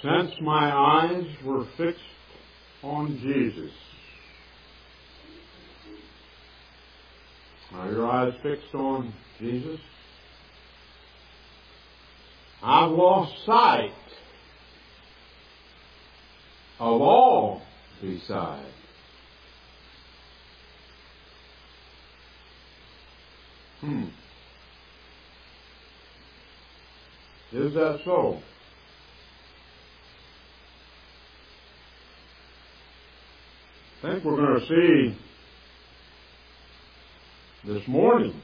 since my eyes were fixed on Jesus. Are your eyes fixed on Jesus? I've lost sight of all beside. Is that so? I think we're going to see this morning,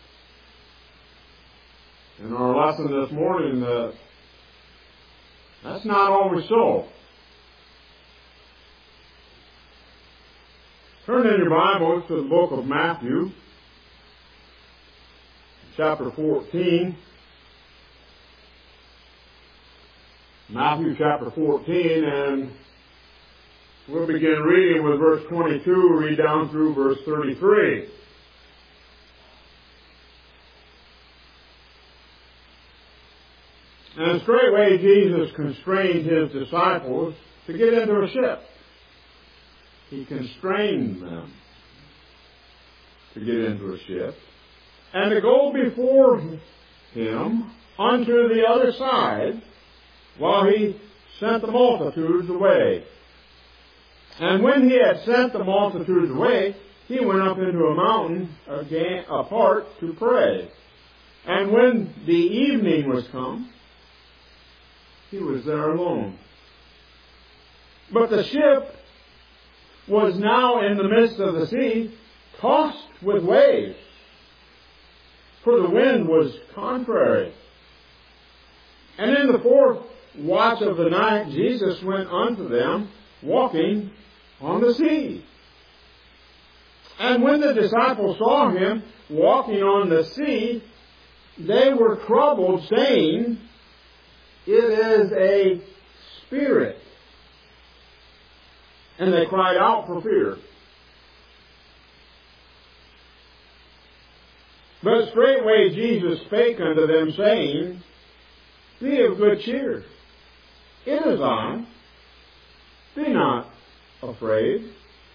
in our lesson this morning, that that's not always so. Turn in your Bibles to the book of Matthew, chapter 14. Matthew chapter 14, and we'll begin reading with verse 22, read down through verse 33. And straightway Jesus constrained his disciples to get into a ship. He constrained them to get into a ship and to go before him unto the other side while he sent the multitudes away. And when he had sent the multitudes away, he went up into a mountain again apart to pray. And when the evening was come, he was there alone. But the ship was now in the midst of the sea, tossed with waves, for the wind was contrary. And in the fourth watch of the night, Jesus went unto them, walking on the sea. And when the disciples saw him walking on the sea, they were troubled, saying, It is a spirit. And they cried out for fear. But straightway Jesus spake unto them, saying, Be of good cheer. It is I. Be not afraid.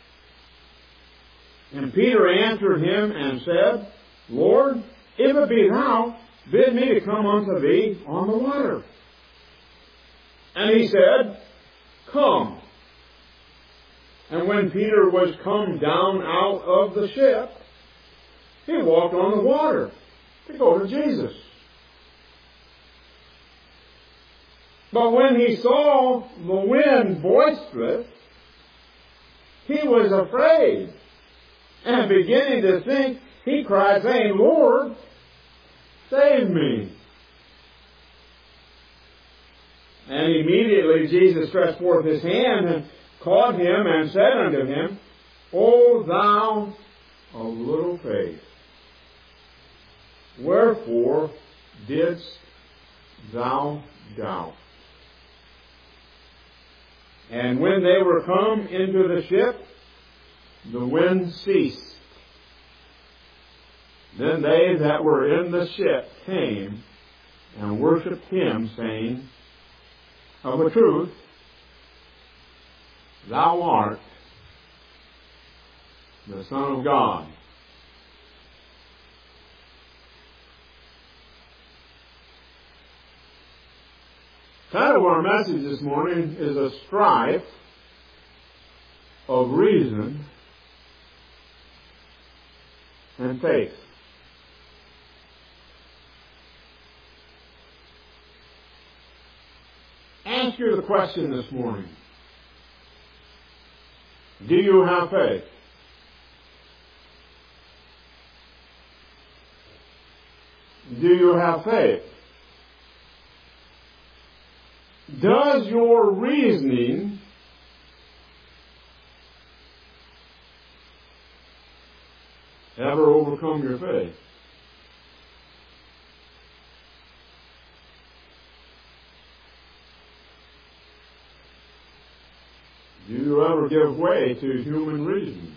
And Peter answered him and said, Lord, if it be thou, bid me to come unto thee on the water. And he said, Come. And when Peter was come down out of the ship, he walked on the water to go to Jesus. But when he saw the wind boisterous, he was afraid. And beginning to sink, he cried, saying, Lord, save me. And immediately Jesus stretched forth his hand and caught him and said unto him, O thou of little faith, wherefore didst thou doubt? And when they were come into the ship, the wind ceased. Then they that were in the ship came and worshipped him, saying, Of a truth, thou art the Son of God. The title of our message this morning is A Strife of Reason and Faith. Ask you the question this morning. Do you have faith? Do you have faith? Does your reasoning ever overcome your faith? Do you ever give way to human reason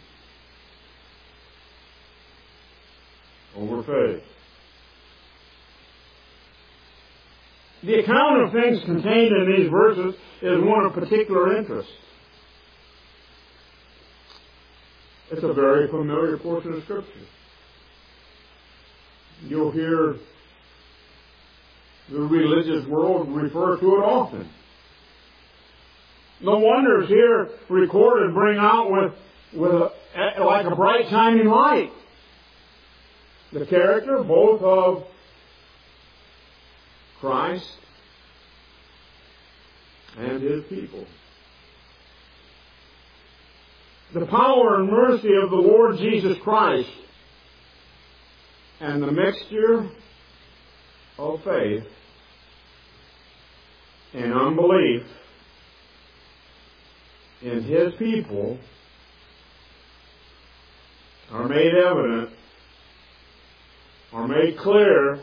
over faith? The account of things contained in these verses is one of particular interest. It's a very familiar portion of Scripture. You'll hear the religious world refer to it often. The wonders here recorded bring out like a bright shining light the character both of Christ and His people. The power and mercy of the Lord Jesus Christ and the mixture of faith and unbelief in His people are made evident, are made clear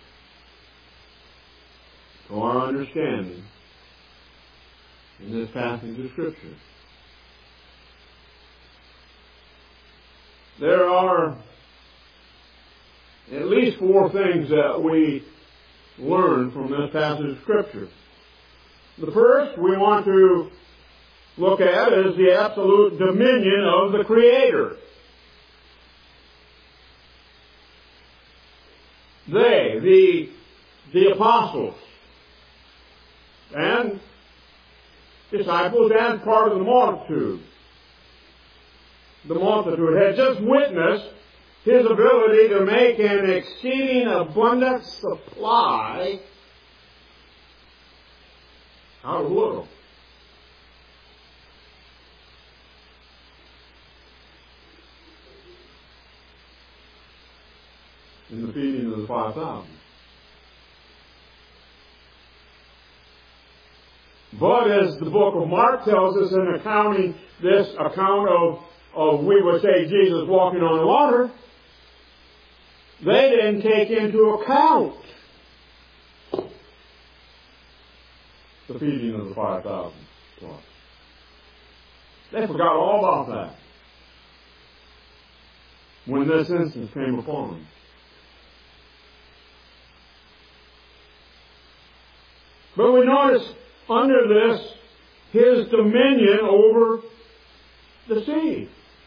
to our understanding in this passage of Scripture. There are at least 4 things that we learn from this passage of Scripture. The first we want to look at is the absolute dominion of the Creator. They, the apostles and disciples and part of the multitude had just witnessed His ability to make an exceeding abundant supply out of little. In the feeding of the 5,000. But as the book of Mark tells us in accounting this account of we would say Jesus walking on water, they didn't take into account the feeding of the 5,000. They forgot all about that when this instance came upon them. But we notice under this His dominion over the sea.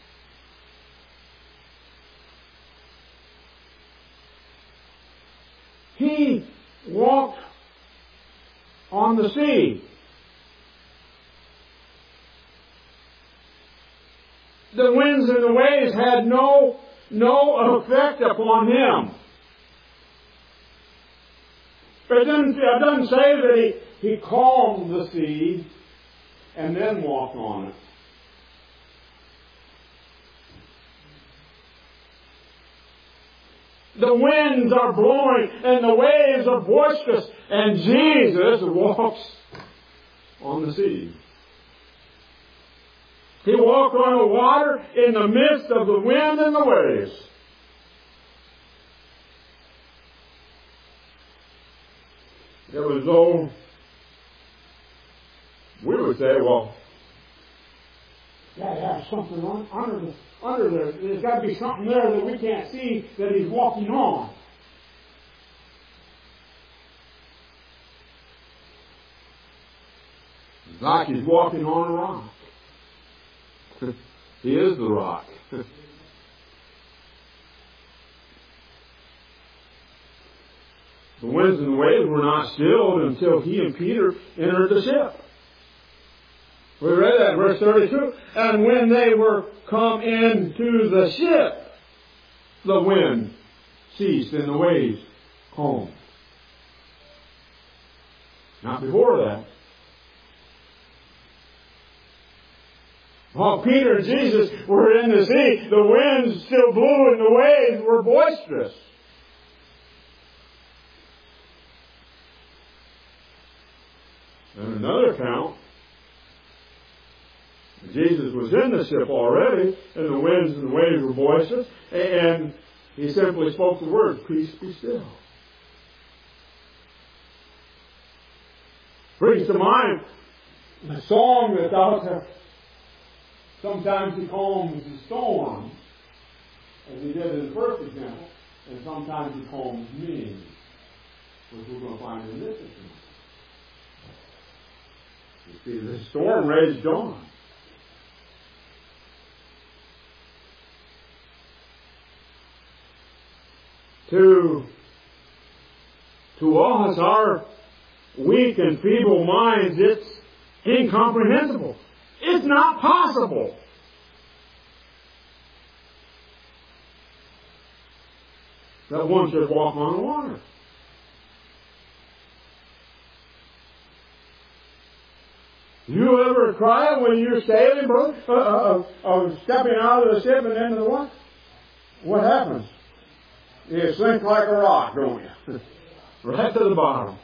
He walked on the sea. The winds and the waves had no effect upon Him. It doesn't say that he calmed the sea and then walked on it. The winds are blowing and the waves are boisterous, and Jesus walks on the sea. He walked on the water in the midst of the wind and the waves. It was though we would say, well, yeah, something under there. There's got to be something there that we can't see that He's walking on. It's like He's walking on a rock. He is the rock. The winds and the waves were not stilled until He and Peter entered the ship. We read that in verse 32. And when they were come into the ship, the wind ceased and the waves calmed. Not before that. While Peter and Jesus were in the sea, the winds still blew and the waves were boisterous. And another account, Jesus was in the ship already, and the winds and the waves were boisterous, and He simply spoke the word, "Peace, be still." Brings to mind a song that's out there. Sometimes He calms the storm, as He did in the first example, and sometimes He calms me. which we're going to find in this account. You see, the storm raged on. To us, our weak and feeble minds, it's incomprehensible. It's not possible. That one should walk on water. You ever cry when you're sailing, brother, of stepping out of the ship and into the water? What happens? You sink like a rock, don't you? Right to the bottom.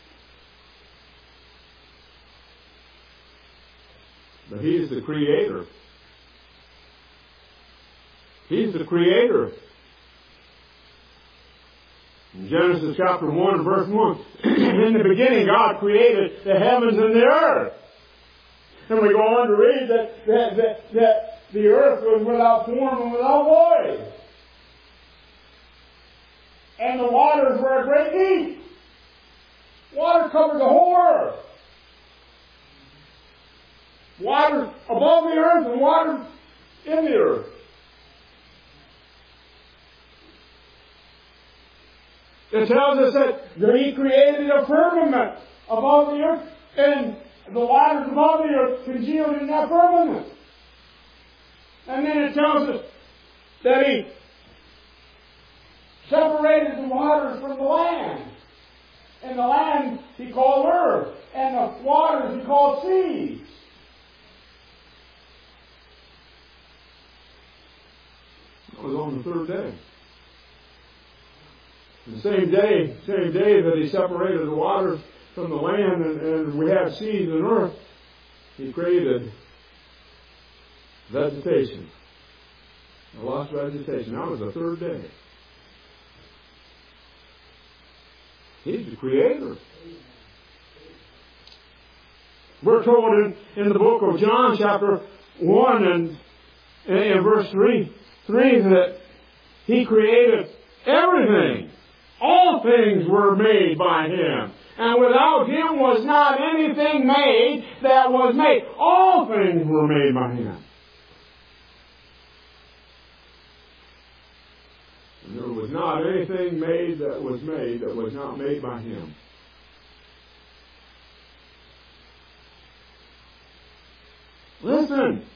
But He's the Creator. He's the Creator. In Genesis chapter 1 verse 1, in the beginning God created the heavens and the earth. And we go on to read that the earth was without form and without void. And the waters were a great deep. Water covered the whole earth. Water above the earth and water in the earth. It tells us that He created a firmament above the earth, and the waters above the earth congealed in that firmament. And then it tells us that He separated the waters from the land. And the land He called earth, and the waters He called seas. That was on the third day. The same day that He separated the waters from the land and we have seas and earth, He created vegetation. The lost vegetation. That was the third day. He's the Creator. We're told in the book of John, chapter 1 and in verse 3 that He created everything. All things were made by Him. And without Him was not anything made that was made. All things were made by Him. And there was not anything made that was not made by Him. Listen.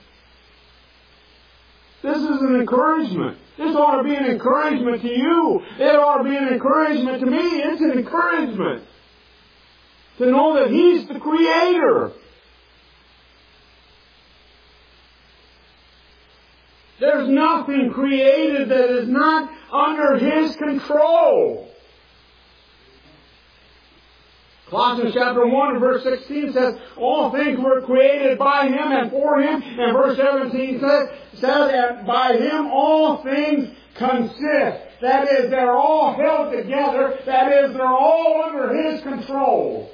This is an encouragement. This ought to be an encouragement to you. It ought to be an encouragement to me. It's an encouragement to know that He's the Creator. There's nothing created that is not under His control. Colossians chapter 1 and verse 16 says, all things were created by Him and for Him. And verse 17 says that by Him all things consist. That is, they're all held together. That is, they're all under His control.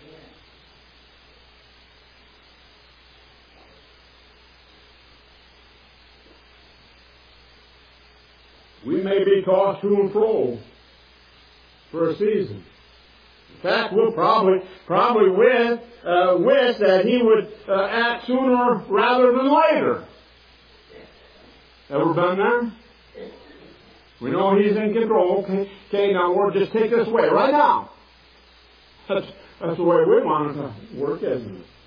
We may be tossed to and fro for a season. In fact, we'll probably wish that He would act sooner rather than later. Ever been there? We know He's in control. Okay, now Lord, just take this away right now. That's the way we want it to work, isn't it?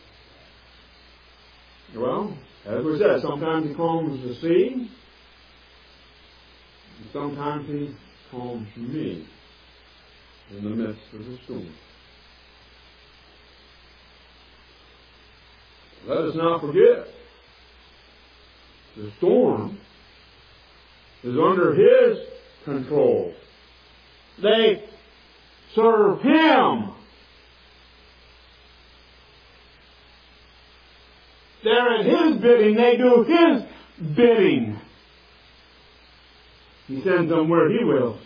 Well, as we said, sometimes He calms the sea. And sometimes He calms me in the midst of the storm. Let us not forget, the storm is under His control. They serve Him. They're at His bidding. They do His bidding. He sends them where He wills.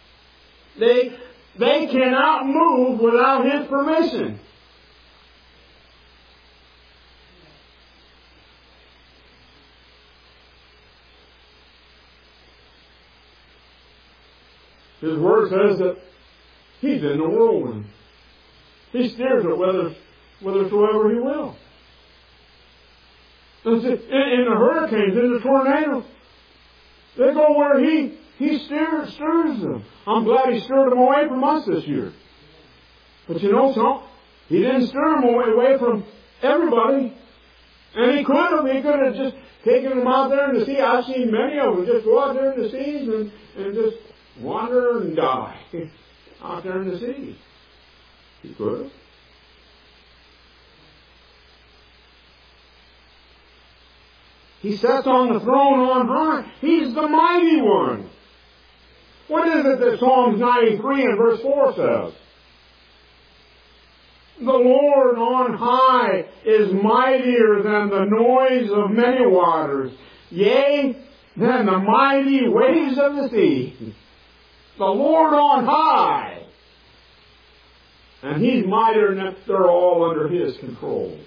They cannot move without His permission. His Word says that He's in the whirlwind. He steers it whithersoever He will. In the hurricanes, in the tornadoes, they go where He stirs them. I'm glad He stirred them away from us this year. But you know something? He didn't stir them away from everybody. And He could have. He could have just taken them out there in the sea. I've seen many of them just go out there in the seas and just wander and die out there in the sea. He could have. He sits on the throne on high. He's the mighty one. What is it that Psalms 93 and verse 4 says? The Lord on high is mightier than the noise of many waters, yea, than the mighty waves of the sea. The Lord on high. And He's mightier than that. They're all under His control.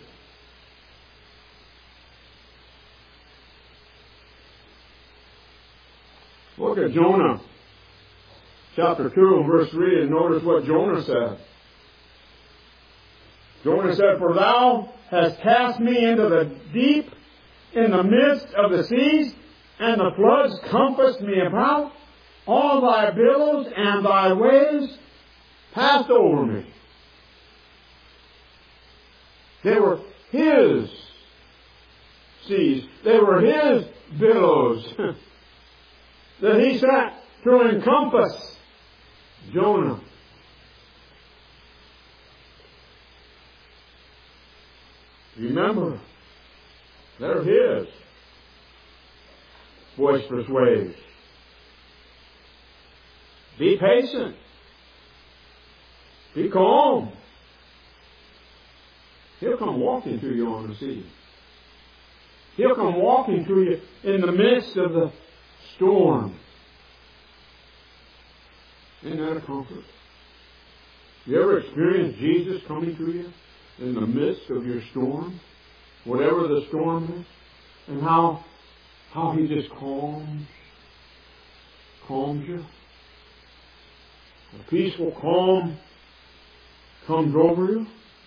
Look at Jonah, chapter 2 and verse 3, and notice what Jonah said. Jonah said, "For thou hast cast me into the deep, in the midst of the seas, and the floods compassed me about. All thy billows and thy waves passed over me." They were His seas. They were His billows that He sent to encompass Jonah. Remember, they're His boisterous waves. Be patient. Be calm. He'll come walking to you on the sea. He'll come walking to you in the midst of the storm. Isn't that a comfort? You ever experienced Jesus coming to you in the midst of your storm? Whatever the storm is. And how He just calms you. A peaceful calm comes over you.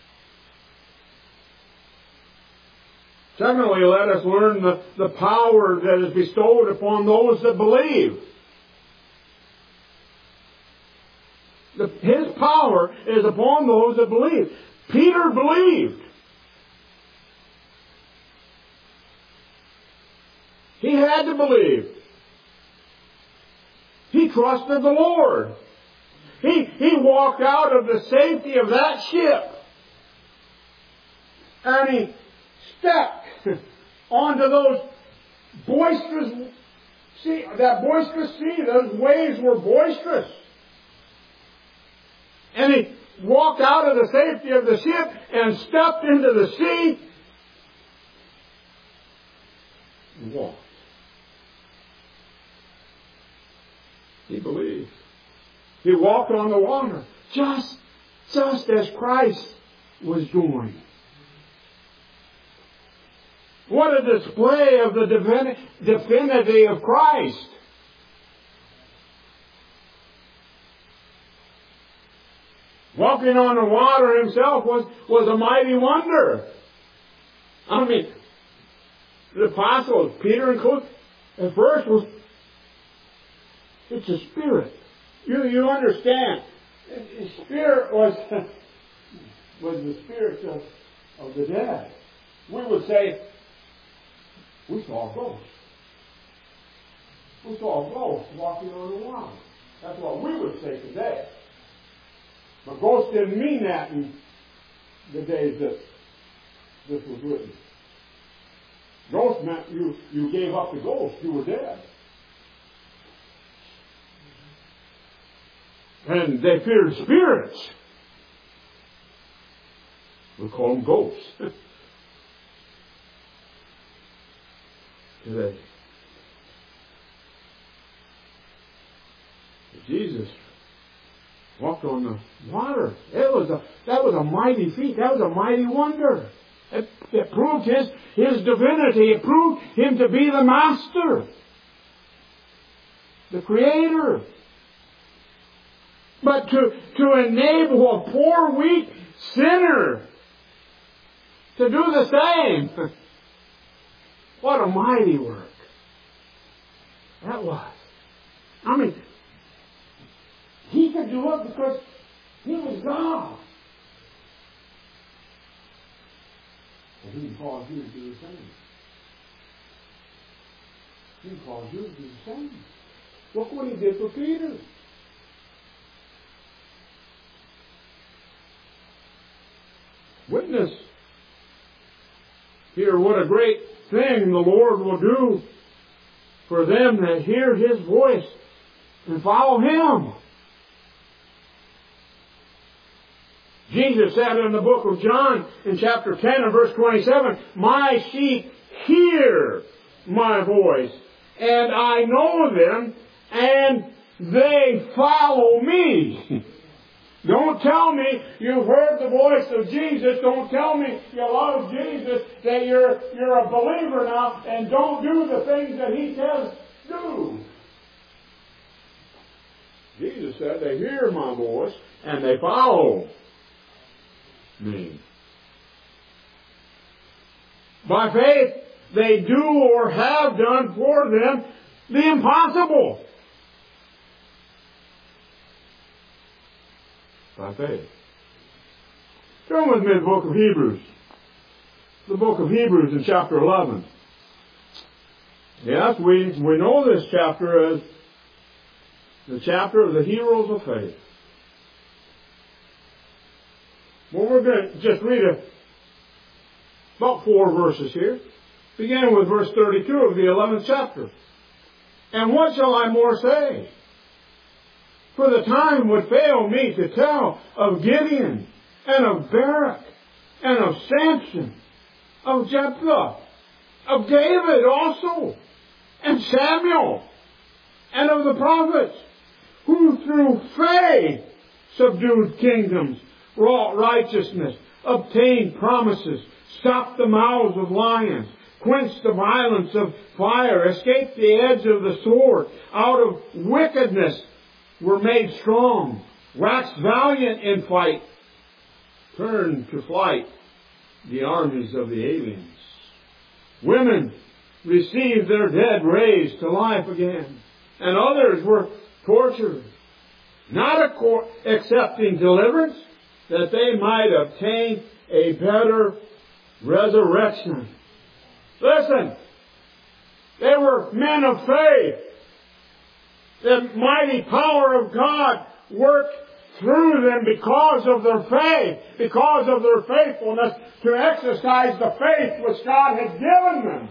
Secondly, let us learn the power that is bestowed upon those that believe. His power is upon those that believe. Peter believed. He had to believe. He trusted the Lord. He walked out of the safety of that ship. And he stepped onto those boisterous sea, those waves were boisterous. And he walked out of the safety of the ship and stepped into the sea and walked. He believed. He walked on the water, just as Christ was doing. What a display of the divinity of Christ. Walking on the water Himself was a mighty wonder. I mean, the apostles, Peter and Luke, at first it's a spirit. You understand. The spirit was the spirits of the dead. We would say, we saw a ghost. We saw a ghost walking on the water. That's what we would say today. But ghost didn't mean that in the days that this was written. Ghost meant you gave up the ghost. You were dead. And they feared spirits. We call them ghosts today. Jesus walked on the water. That was a mighty feat. That was a mighty wonder. It proved His divinity. It proved Him to be the Master, the Creator. But to enable a poor, weak sinner to do the same. What a mighty work that was. I mean, He could do it because He was God. And He can cause you to do the same. He can cause you to do the same. Look what He did for Peter. Witness here what a great thing the Lord will do for them that hear His voice and follow Him. Jesus said in the book of John in chapter 10 and verse 27, "My sheep hear my voice, and I know them, and they follow me." Don't tell me you've heard the voice of Jesus. Don't tell me you love Jesus, that you're a believer now, and don't do the things that He says do. Jesus said they hear my voice and they follow me. By faith, they do or have done for them the impossible. By faith. Turn with me to the book of Hebrews. The book of Hebrews in chapter 11. Yes, we know this chapter as the chapter of the heroes of faith. Well, we're going to just read about 4 verses here, beginning with verse 32 of the 11th chapter. "And what shall I more say? For the time would fail me to tell of Gideon, and of Barak, and of Samson, of Jephthah, of David also, and Samuel, and of the prophets, who through faith subdued kingdoms, wrought righteousness, obtained promises, stopped the mouths of lions, quenched the violence of fire, escaped the edge of the sword, out of wickedness were made strong, waxed valiant in fight, turned to flight the armies of the aliens. Women received their dead raised to life again, and others were tortured, not accepting deliverance, that they might obtain a better resurrection." Listen, they were men of faith. The mighty power of God worked through them because of their faith, because of their faithfulness to exercise the faith which God had given them.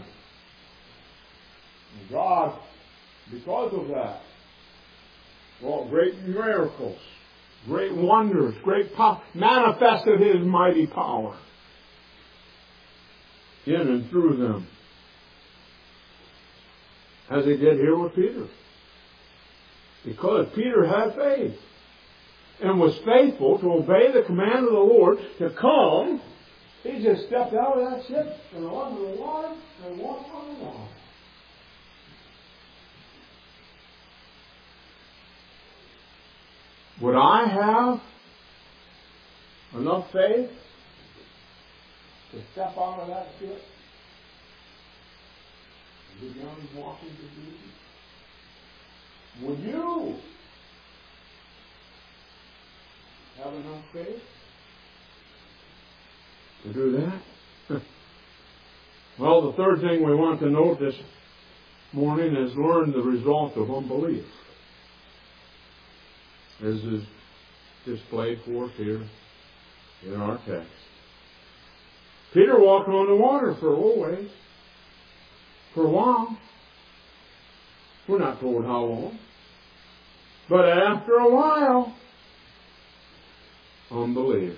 And God, because of that, wrought great miracles, great wonders, great power, manifested His mighty power in and through them, as He did here with Peter. Because Peter had faith and was faithful to obey the command of the Lord to come, he just stepped out of that ship and onto the water and walked on the water. Would I have enough faith to step out of that ship and begin walking to Jesus? Would you have enough faith to do that? Well, the third thing we want to note this morning is learn the result of unbelief. As is displayed for us here in our text. Peter walked on the water for a little ways, for a while. We're not told how long. But after a while, unbelief.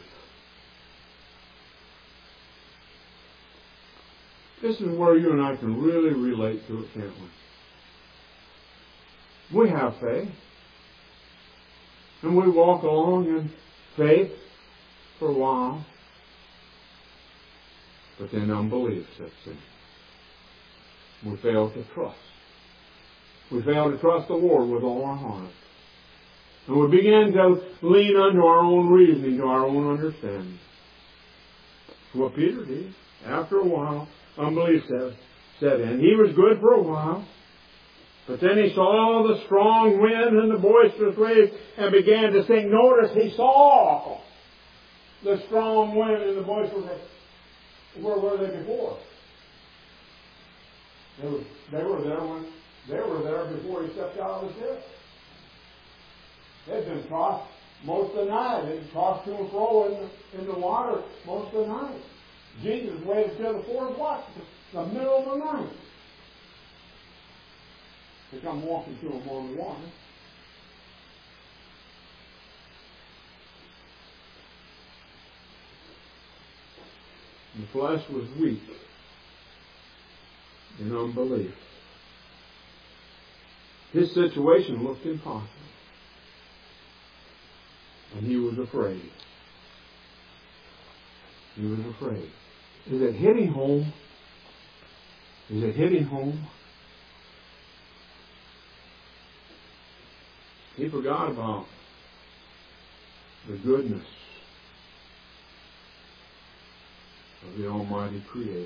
This is where you and I can really relate to it, can't we? We have faith. And we walk along in faith for a while. But then unbelief sets in. We fail to trust. We fail to trust the Lord with all our heart. And we begin to lean unto our own reasoning, to our own understanding. That's what Peter did. After a while, unbelief set in. He was good for a while. But then he saw the strong wind and the boisterous waves and began to sink. Notice he saw the strong wind and the boisterous waves. Where were they before? They were there before he stepped out of the ship. They'd been tossed most of the night. They'd tossed to and fro in the water most of the night. Jesus waited till the fourth watch, the middle of the night, to come walking to him on the water. The flesh was weak in unbelief. His situation looked impossible. And he was afraid. He was afraid. Is it hitting home? Is it hitting home? He forgot about the goodness of the Almighty Creator.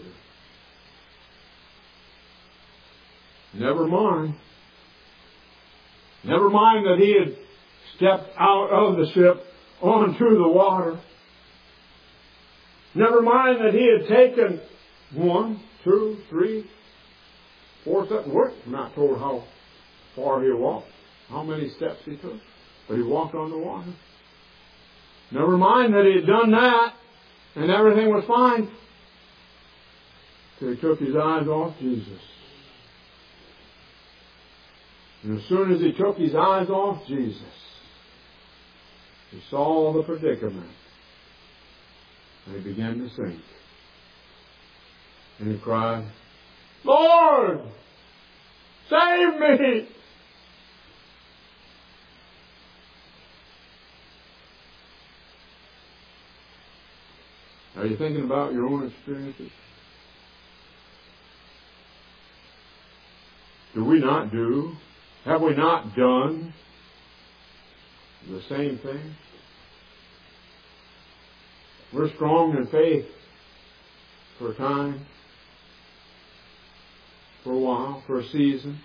Never mind that he had stepped out of the ship onto the water. Never mind that he had taken 1, 2, 3, 4 steps. We're not told how far he walked, how many steps he took, but he walked on the water. Never mind that he had done that and everything was fine till he took his eyes off Jesus. And as soon as he took his eyes off Jesus, he saw the predicament. And he began to sink. And he cried, "Lord, save me!" Are you thinking about your own experiences? Have we not done the same thing? We're strong in faith for a time, for a while, for a season.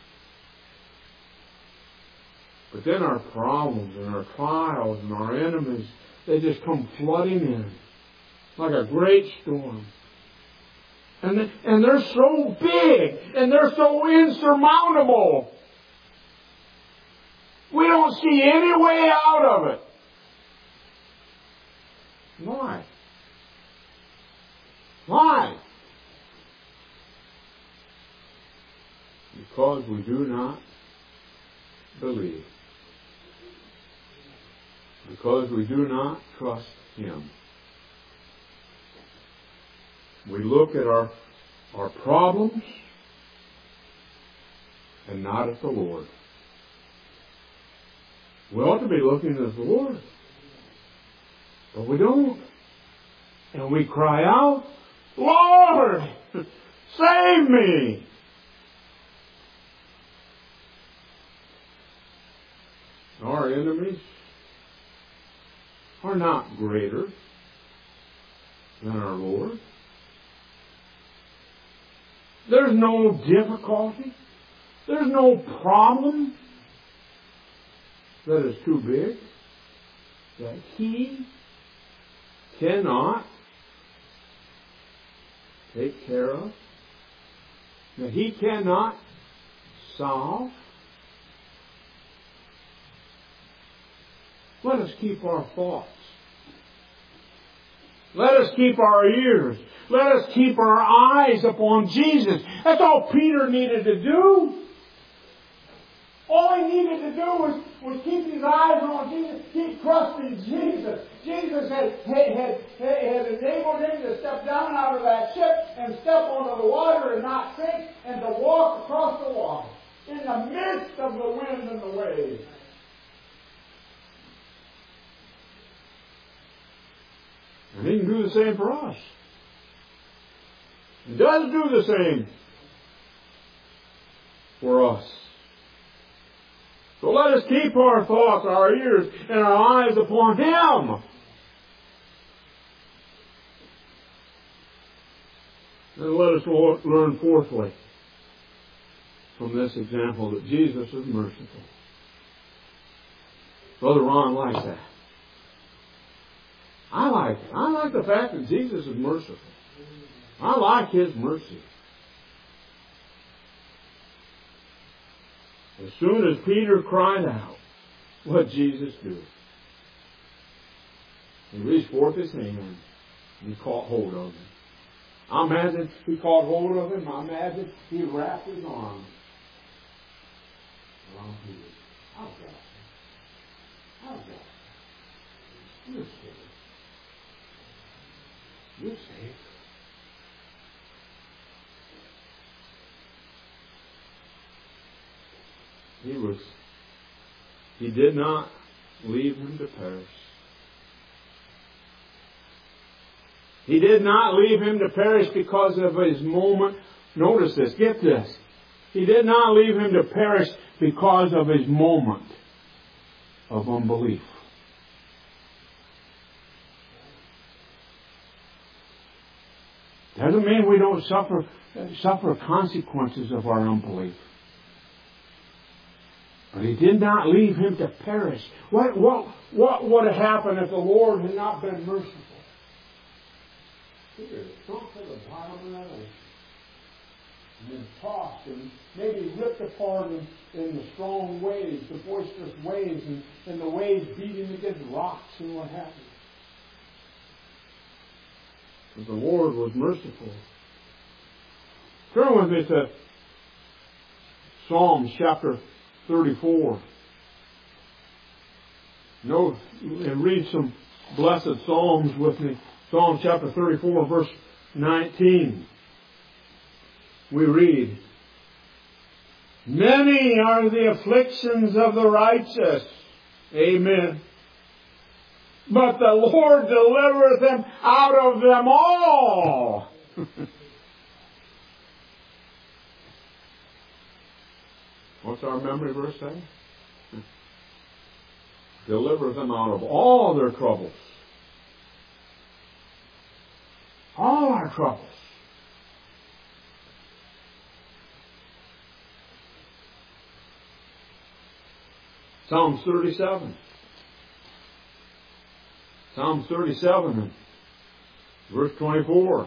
But then our problems and our trials and our enemies, they just come flooding in like a great storm. And they're so big and they're so insurmountable. We don't see any way out of it. Why? Why? Because we do not believe. Because we do not trust Him. We look at our problems and not at the Lord. We ought to be looking at the Lord. But we don't. And we cry out, "Lord, save me!" Our enemies are not greater than our Lord. There's no difficulty. There's no problem that is too big that He cannot take care of, that He cannot solve. Let us keep our thoughts. Let us keep our ears. Let us keep our eyes upon Jesus. That's all Peter needed to do. All he needed to do was keep his eyes on Jesus, keep trusting Jesus. Jesus had enabled him to step down out of that ship and step onto the water and not sink, and to walk across the water in the midst of the wind and the waves. And He can do the same for us. He does do the same for us. So let us keep our thoughts, our ears, and our eyes upon Him. And let us learn fourthly from this example that Jesus is merciful. Brother Ron likes that. I like it. I like the fact that Jesus is merciful. I like His mercy. As soon as Peter cried out, what did Jesus do? He reached forth His hand and He caught hold of him. I imagine He caught hold of him. I imagine He wrapped His arms around Peter. I've got him. I've got him. You're saved. You're saved. He did not leave him to perish. He did not leave him to perish because of his moment. Notice this, get this. He did not leave him to perish because of his moment of unbelief. Doesn't mean we don't suffer consequences of our unbelief. But He did not leave him to perish. What would have happened if the Lord had not been merciful? Peter is sunk to the bottom of that ocean. And then tossed and maybe ripped apart in the strong waves, the boisterous waves, and the waves beating against rocks and what have you. But the Lord was merciful. Turn with me to Psalms chapter 34. Note and read some blessed Psalms with me. Psalm chapter 34, verse 19. We read, "Many are the afflictions of the righteous." Amen. "But the Lord delivereth them out of them all." What's our memory verse say? Deliver them out of all their troubles. All our troubles. Psalm 37. Psalm 37, verse 24.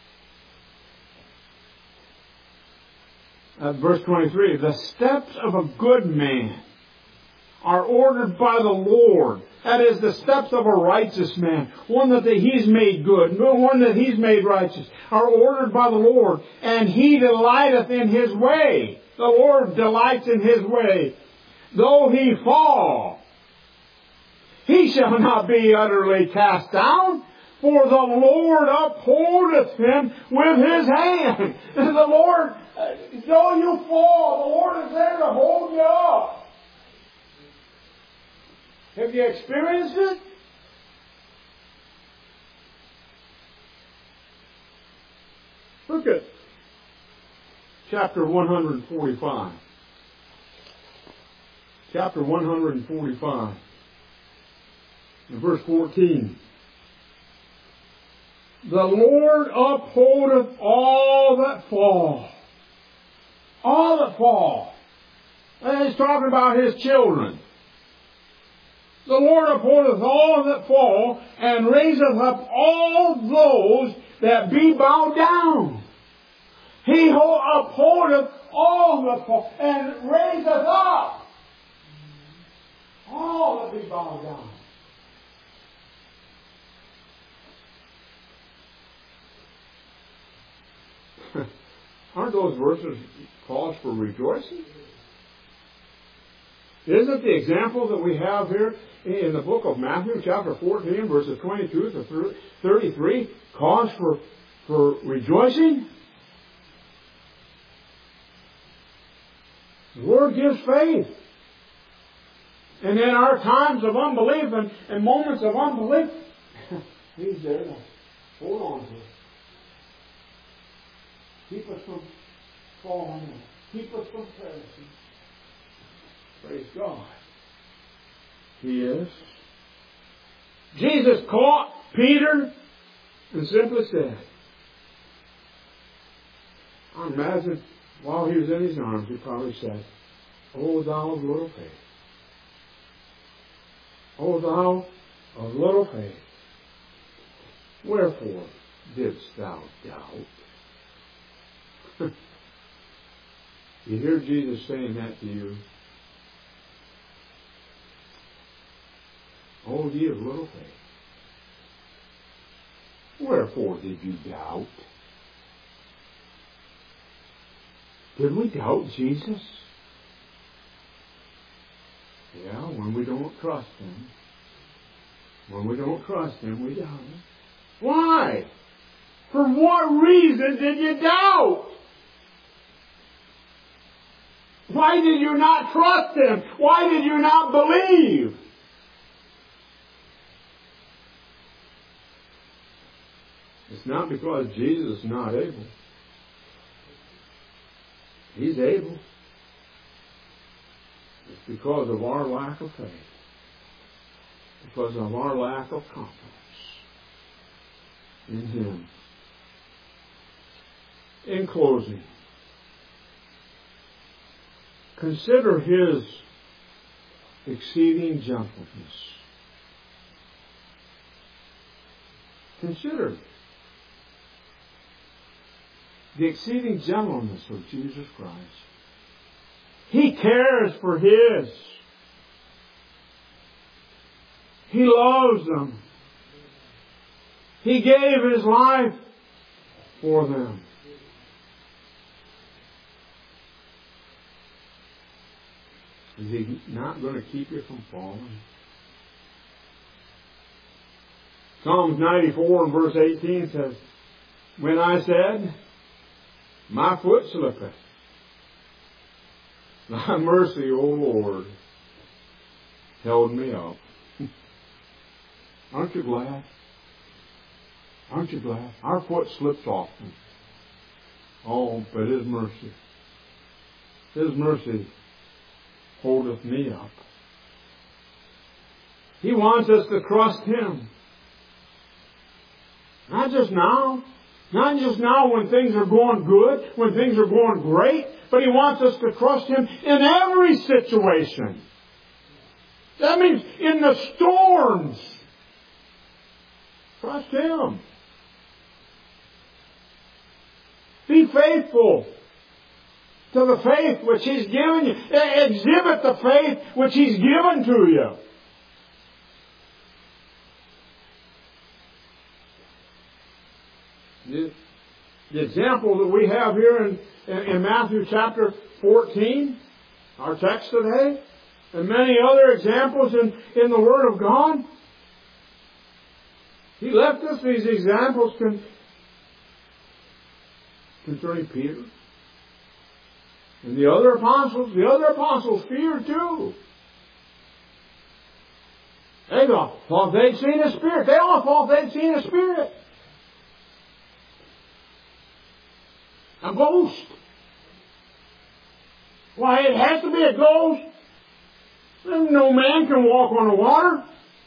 Verse 23. "The steps of a good man are ordered by the Lord." That is, the steps of a righteous man, one that He's made good, one that He's made righteous, are ordered by the Lord, and He delighteth in His way. The Lord delights in His way. "Though he fall, he shall not be utterly cast down, for the Lord upholdeth him with His hand." And the Lord, though you fall, the Lord is there to hold you up. Have you experienced it? Look at chapter 145. Chapter 145. In verse 14. "The Lord upholdeth all that fall." All that fall. And He's talking about His children. "The Lord upholdeth all that fall, and raiseth up all those that be bowed down." He upholdeth all that fall, and raiseth up all that be bowed down. Aren't those verses cause for rejoicing? Isn't the example that we have here in the book of Matthew, chapter 14, verses 22 to 33, cause for rejoicing? The Lord gives faith. And in our times of unbelief and moments of unbelief, He's there to hold on to us. Keep us from falling. Keep us from perishing. Praise God. He is. Jesus caught Peter and simply said, I imagine while he was in his arms, he probably said, O thou of little faith. O thou of little faith. Wherefore didst thou doubt? You hear Jesus saying that to you. O ye of little faith. Wherefore did you doubt? Did we doubt Jesus? Yeah, when we don't trust Him. When we don't trust Him, we doubt Him. Why? For what reason did you doubt? Why did you not trust Him? Why did you not believe? It's not because Jesus is not able. He's able. It's because of our lack of faith. Because of our lack of confidence in Him. In closing, consider His exceeding gentleness. Consider the exceeding gentleness of Jesus Christ. He cares for His. He loves them. He gave His life for them. Is He not going to keep you from falling? Psalms 94 and verse 18 says, When I said, my foot slippeth, Thy mercy, O Lord, held me up. Aren't you glad? Aren't you glad? Our foot slips often. Oh, but His mercy holdeth me up. He wants us to trust Him. Not just now. Not just now when things are going good, when things are going great, but He wants us to trust Him in every situation. That means in the storms. Trust Him. Be faithful to the faith which He's given you. Exhibit the faith which He's given to you. The example that we have here in Matthew chapter 14, our text today, and many other examples in the Word of God, He left us these examples concerning Peter and the other apostles. The other apostles feared too. They thought they'd seen a spirit. They all thought they'd seen a spirit. A ghost. Why, it has to be a ghost. No man can walk on the water.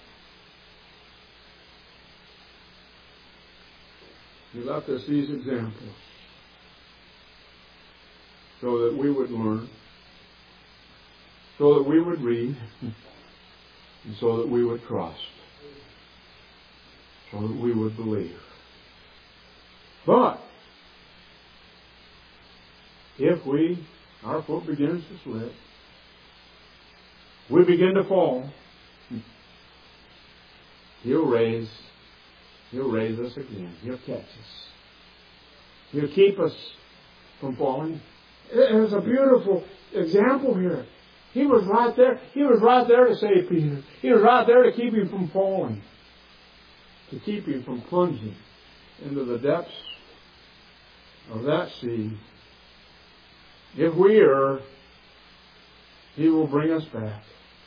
He left us these examples so that we would learn, so that we would read, and so that we would trust, so that we would believe. But if our foot begins to slip, we begin to fall, He'll raise us again. He'll catch us. He'll keep us from falling. There's a beautiful example here. He was right there. He was right there to save Peter. He was right there to keep him from falling, to keep him from plunging into the depths of that sea. If we err, He will bring us back.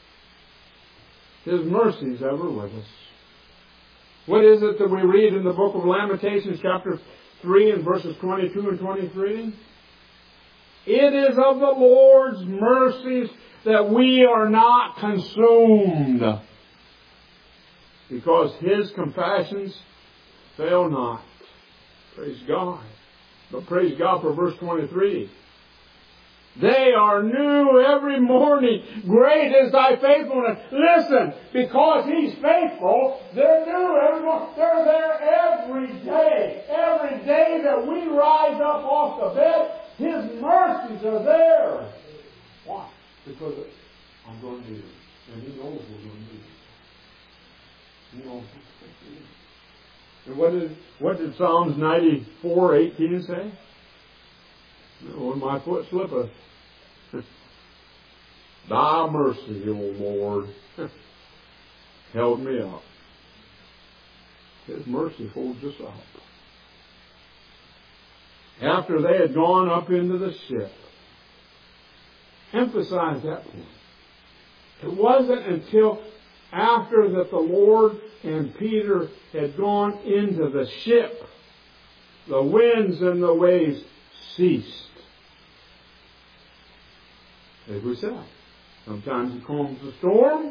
His mercy is ever with us. What is it that we read in the book of Lamentations chapter 3 and verses 22 and 23? It is of the Lord's mercies that we are not consumed, because His compassions fail not. Praise God. But praise God for verse 23. They are new every morning. Great is thy faithfulness. Listen, because He's faithful, they're new every morning. They're there every day. Every day that we rise up off the bed, His mercies are there. Why? Because I'm going to need it. And He knows we're going to need it. He knows we're going to need it. And what did Psalms 94:18 say? When my foot slippeth, Thy mercy, O Lord, held me up. His mercy holds us up. After they had gone up into the ship, emphasize that point. It wasn't until after that the Lord and Peter had gone into the ship, the winds and the waves ceased. As we said, sometimes He calms the storm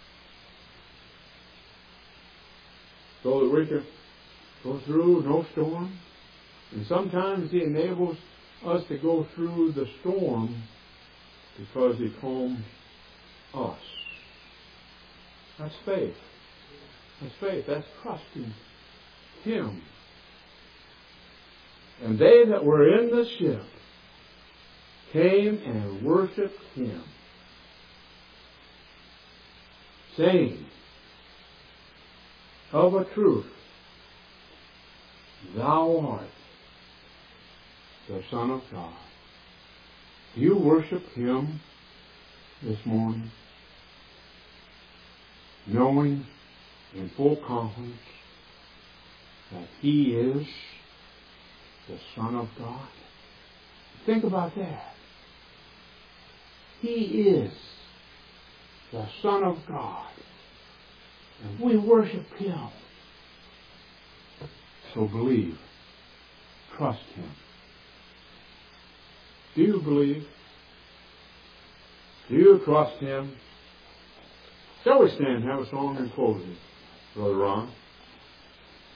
so that we can go through no storm. And sometimes He enables us to go through the storm because He calms us. That's faith. That's faith. That's trusting Him. And they that were in the ship came and worshipped Him, saying, of a truth, Thou art the Son of God. Do you worship Him this morning, knowing in full confidence that He is the Son of God? Think about that. He is the Son of God. And we worship Him. So believe. Trust Him. Do you believe? Do you trust Him? Shall we stand and have a song in closing, Brother Ron?